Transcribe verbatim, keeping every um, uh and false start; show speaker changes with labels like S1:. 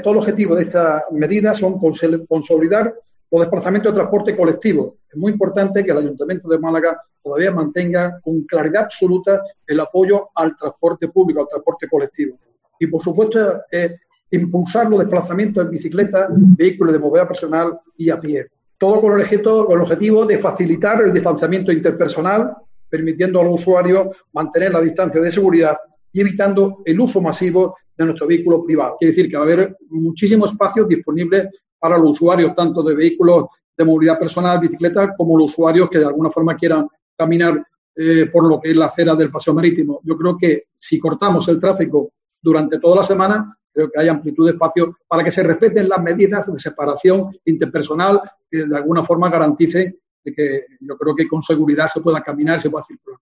S1: Todo el objetivo de estas medidas son consolidar los desplazamientos de transporte colectivo. Es muy importante que el Ayuntamiento de Málaga todavía mantenga con claridad absoluta el apoyo al transporte público, al transporte colectivo. Y, por supuesto, eh, impulsar los desplazamientos en bicicleta, vehículos de movilidad personal y a pie. Todo con el, objeto, con el objetivo de facilitar el distanciamiento interpersonal, permitiendo a los usuarios mantener la distancia de seguridad y evitando el uso masivo de nuestro vehículo privado. Quiere decir que va a haber muchísimos espacios disponibles para los usuarios, tanto de vehículos de movilidad personal, bicicletas, como los usuarios que de alguna forma quieran caminar eh, por lo que es la acera del paseo marítimo. Yo creo que si cortamos el tráfico durante toda la semana, creo que hay amplitud de espacio para que se respeten las medidas de separación interpersonal que de alguna forma garanticen de que yo creo que con seguridad se pueda caminar, se pueda circular.